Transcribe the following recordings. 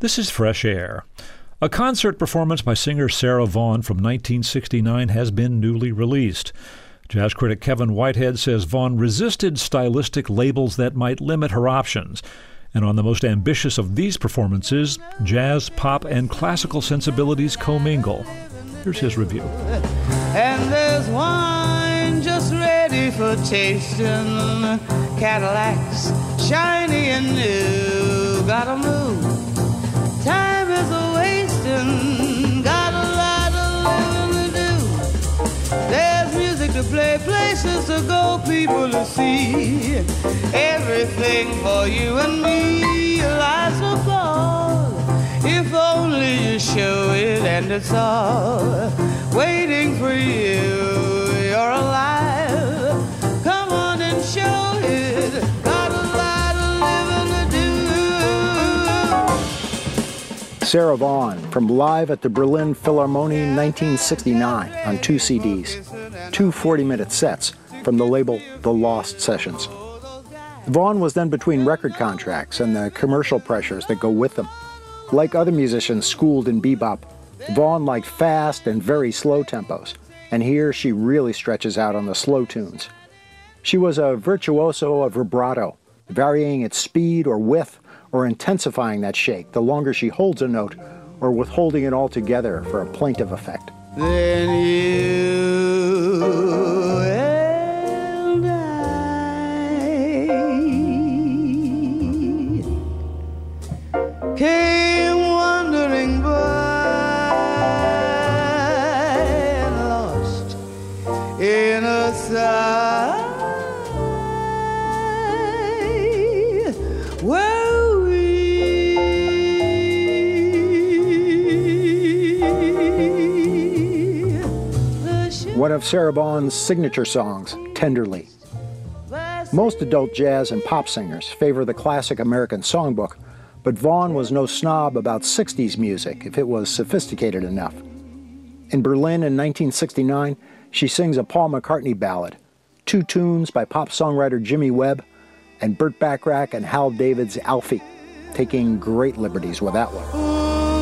This is Fresh Air. A concert performance by singer Sarah Vaughan from 1969 has been newly released. Jazz critic Kevin Whitehead says Vaughan resisted stylistic labels that might limit her options. And on the most ambitious of these performances, jazz, pop, and classical sensibilities commingle. Here's his review. And there's wine just ready for tasting. Cadillacs, shiny and new. Gotta move. Time is a-wasting. Got a lot of living to do. There's music to play, places to go, people to see. Everything for you and me. Life's a ball. If only you show it, and it's all waiting for you. You're alive. Come on and show it. Got a lot of living to do. Sarah Vaughan from Live at the Berlin Philharmonie 1969 on 2 CDs. 2 40-minute sets from the label The Lost Sessions. Vaughan was then between record contracts and the commercial pressures that go with them. Like other musicians schooled in bebop, Vaughan liked fast and very slow tempos, and here she really stretches out on the slow tunes. She was a virtuoso of vibrato, varying its speed or width or intensifying that shake the longer she holds a note or withholding it altogether for a plaintive effect. Then you and I came wandering by, lost in a sigh. Were we? One of Sarah Vaughan's signature songs, Tenderly. Most adult jazz and pop singers favor the classic American songbook, but Vaughan was no snob about 60s music if it was sophisticated enough. In Berlin in 1969, she sings a Paul McCartney ballad, 2 tunes by pop songwriter Jimmy Webb, and Burt Bacharach and Hal David's Alfie, taking great liberties with that one.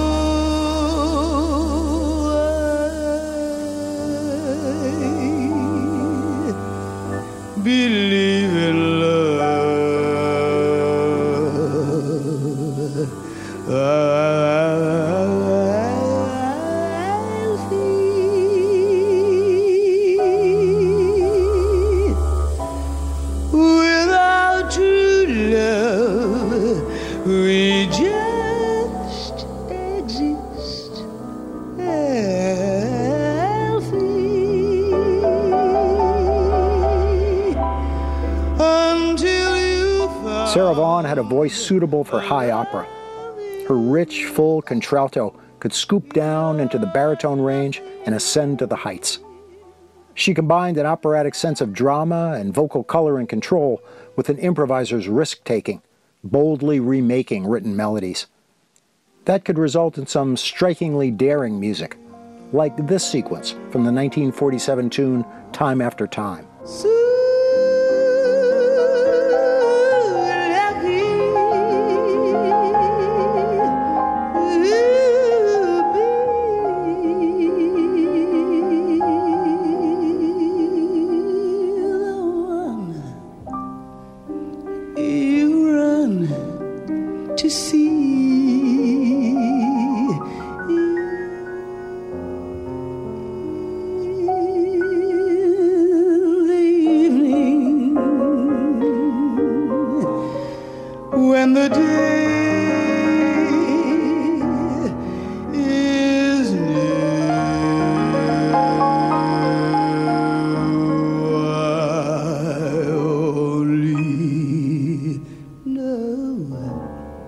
Believe in love. Without true love, we just exist. Sarah Vaughan had a voice suitable for high opera. Her rich, full contralto could scoop down into the baritone range and ascend to the heights. She combined an operatic sense of drama and vocal color and control with an improviser's risk-taking, boldly remaking written melodies. That could result in some strikingly daring music, like this sequence from the 1947 tune Time After Time. When the day is new, I only know.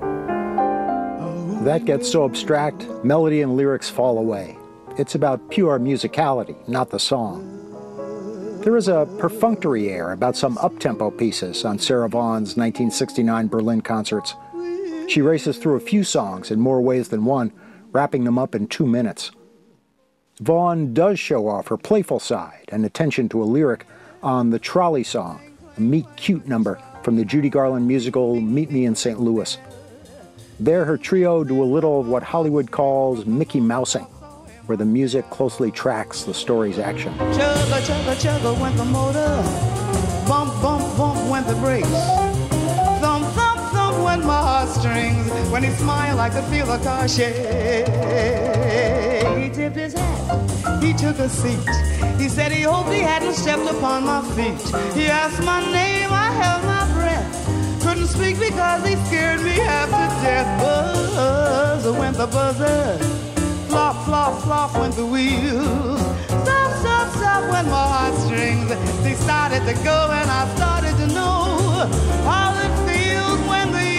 That gets so abstract, melody and lyrics fall away. It's about pure musicality, not the song. There is a perfunctory air about some up-tempo pieces on Sarah Vaughan's 1969 Berlin concerts. She races through a few songs in more ways than one, wrapping them up in 2 minutes. Vaughan does show off her playful side and attention to a lyric on the Trolley Song, a meet-cute number from the Judy Garland musical Meet Me in St. Louis. There, her trio do a little of what Hollywood calls Mickey Mousing, where the music closely tracks the story's action. Chugga, chugga, chugga went the motor. Bump, bump, bump went the brakes. Thump, thump, thump went my heartstrings. When he smiled, I could feel the car shake. He tipped his hat, he took a seat. He said he hoped he hadn't stepped upon my feet. He asked my name, I held my breath. Couldn't speak because he scared me half to death. Buzz went the buzzer. Flop, flop, flop went the wheels. Stop, stop, stop went my heartstrings. They started to go and I started to know how it feels when the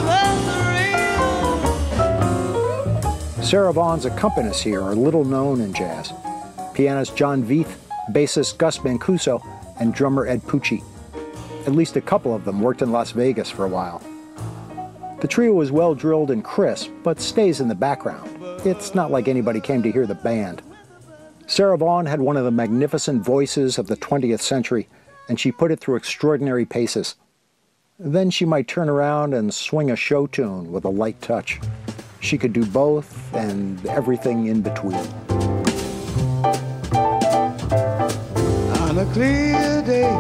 universe reels. Sarah Vaughan's accompanists here are little known in jazz. Pianist John Veith, bassist Gus Mancuso, and drummer Ed Pucci. At least a couple of them worked in Las Vegas for a while. The trio is well drilled and crisp, but stays in the background. It's not like anybody came to hear the band. Sarah Vaughan had one of the magnificent voices of the 20th century, and she put it through extraordinary paces. Then she might turn around and swing a show tune with a light touch. She could do both and everything in between. On a clear day,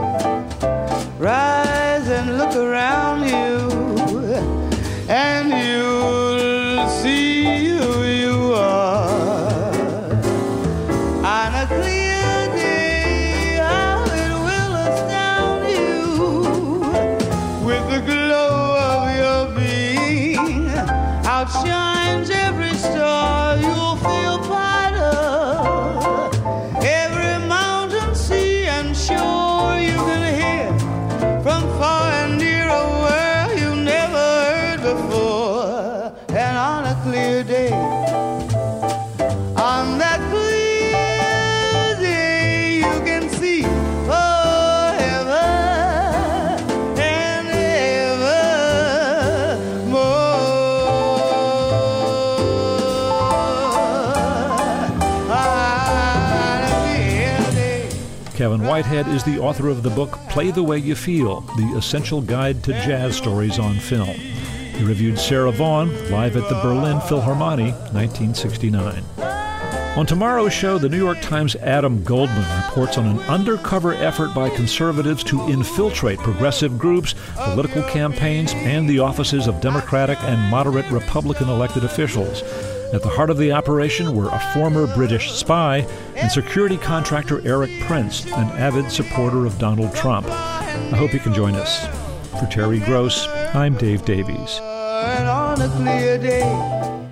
rise and look around you, and you'll see who you are. On a clear day, how it will astound you with the glow of your being. Outshines every star you'll feel part of. Every mountain, sea, and shore you can hear from far and near, a world you never heard before. And on a clear day, on that clear day, you can see forever and ever more. On a clear day. Kevin Whitehead is the author of the book Play the Way You Feel, the essential guide to jazz stories on film. He reviewed Sarah Vaughan live at the Berlin Philharmonie, 1969. On tomorrow's show, the New York Times' Adam Goldman reports on an undercover effort by conservatives to infiltrate progressive groups, political campaigns, and the offices of Democratic and moderate Republican elected officials. At the heart of the operation were a former British spy and security contractor Eric Prince, an avid supporter of Donald Trump. I hope you can join us. For Terry Gross, I'm Dave Davies. And on a clear day,